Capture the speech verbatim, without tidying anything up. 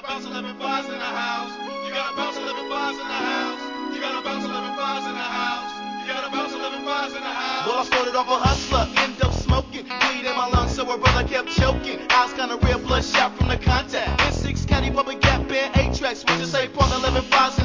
gotta bounce eleven fives in the house. You gotta bounce eleven fives in the house. You gotta bounce eleven fives in the house. You gotta bounce eleven fives in the house. Well, I started off a hustler, end up smoking, bleed in my lungs, so a brother kept choking. Eyes kinda real, bloodshot from the contact. N six caddy, bubble gap, band, eight tracks. What you say, Park eleven fives.